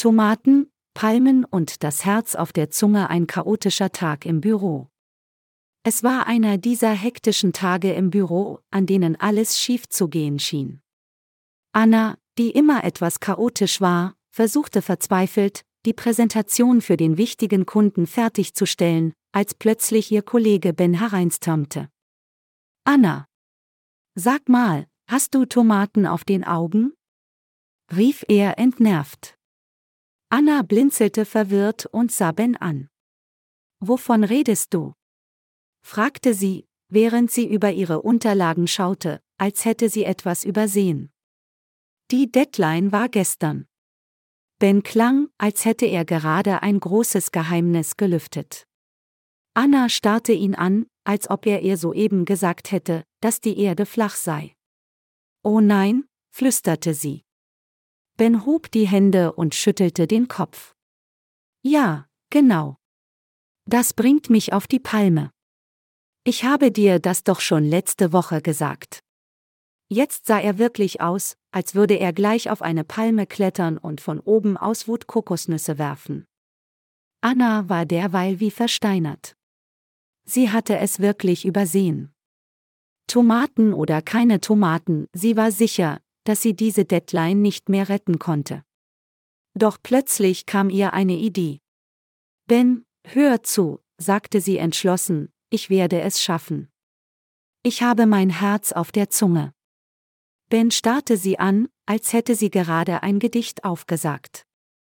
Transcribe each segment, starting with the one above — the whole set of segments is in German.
Tomaten, Palmen und das Herz auf der Zunge, ein chaotischer Tag im Büro. Es war einer dieser hektischen Tage im Büro, an denen alles schief zu gehen schien. Anna, die immer etwas chaotisch war, versuchte verzweifelt, die Präsentation für den wichtigen Kunden fertigzustellen, als plötzlich ihr Kollege Ben hereinstürmte. »Anna! Sag mal, hast du Tomaten auf den Augen?« rief er entnervt. Anna blinzelte verwirrt und sah Ben an. »Wovon redest du?« fragte sie, während sie über ihre Unterlagen schaute, als hätte sie etwas übersehen. Die Deadline war gestern. Ben klang, als hätte er gerade ein großes Geheimnis gelüftet. Anna starrte ihn an, als ob er ihr soeben gesagt hätte, dass die Erde flach sei. »Oh nein«, flüsterte sie. Ben hob die Hände und schüttelte den Kopf. »Ja, genau. Das bringt mich auf die Palme. Ich habe dir das doch schon letzte Woche gesagt.« Jetzt sah er wirklich aus, als würde er gleich auf eine Palme klettern und von oben aus Wut Kokosnüsse werfen. Anna war derweil wie versteinert. Sie hatte es wirklich übersehen. Tomaten oder keine Tomaten, sie war sicher, dass sie diese Deadline nicht mehr retten konnte. Doch plötzlich kam ihr eine Idee. »Ben, hör zu«, sagte sie entschlossen, »ich werde es schaffen. Ich habe mein Herz auf der Zunge.« Ben starrte sie an, als hätte sie gerade ein Gedicht aufgesagt.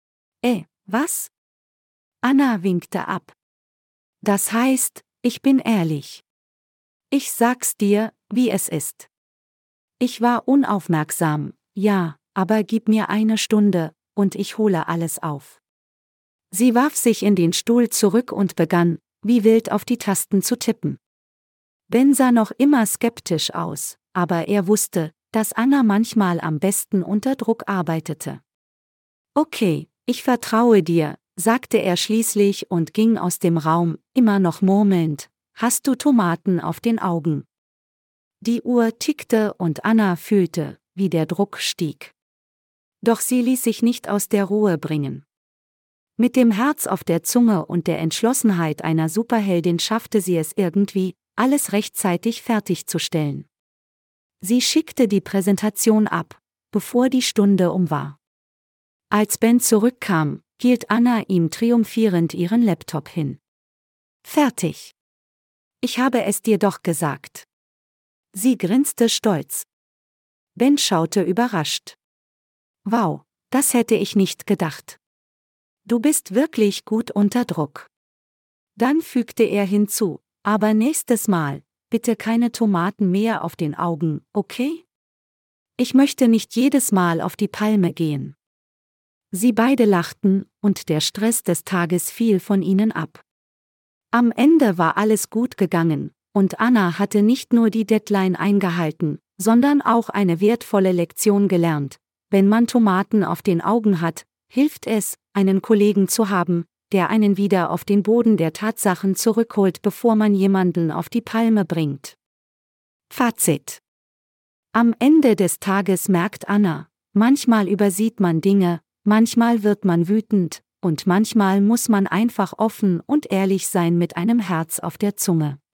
Was? Anna winkte ab. Das heißt, ich bin ehrlich. Ich sag's dir, wie es ist. Ich war unaufmerksam, ja, aber gib mir eine Stunde, und ich hole alles auf. Sie warf sich in den Stuhl zurück und begann, wie wild auf die Tasten zu tippen. Ben sah noch immer skeptisch aus, aber er wusste, dass Anna manchmal am besten unter Druck arbeitete. »Okay, ich vertraue dir«, sagte er schließlich und ging aus dem Raum, immer noch murmelnd, »Hast du Tomaten auf den Augen?« Die Uhr tickte und Anna fühlte, wie der Druck stieg. Doch sie ließ sich nicht aus der Ruhe bringen. Mit dem Herz auf der Zunge und der Entschlossenheit einer Superheldin schaffte sie es irgendwie, alles rechtzeitig fertigzustellen. Sie schickte die Präsentation ab, bevor die Stunde um war. Als Ben zurückkam, hielt Anna ihm triumphierend ihren Laptop hin. »Fertig. Ich habe es dir doch gesagt.« Sie grinste stolz. Ben schaute überrascht. »Wow, das hätte ich nicht gedacht. Du bist wirklich gut unter Druck.« Dann fügte er hinzu, »Aber nächstes Mal, bitte keine Tomaten mehr auf den Augen, okay? Ich möchte nicht jedes Mal auf die Palme gehen.« Sie beide lachten, und der Stress des Tages fiel von ihnen ab. Am Ende war alles gut gegangen, und Anna hatte nicht nur die Deadline eingehalten, sondern auch eine wertvolle Lektion gelernt. Wenn man Tomaten auf den Augen hat, hilft es, einen Kollegen zu haben, der einen wieder auf den Boden der Tatsachen zurückholt, bevor man jemanden auf die Palme bringt. Fazit: Am Ende des Tages merkt Anna, manchmal übersieht man Dinge, manchmal wird man wütend, und manchmal muss man einfach offen und ehrlich sein mit einem Herz auf der Zunge.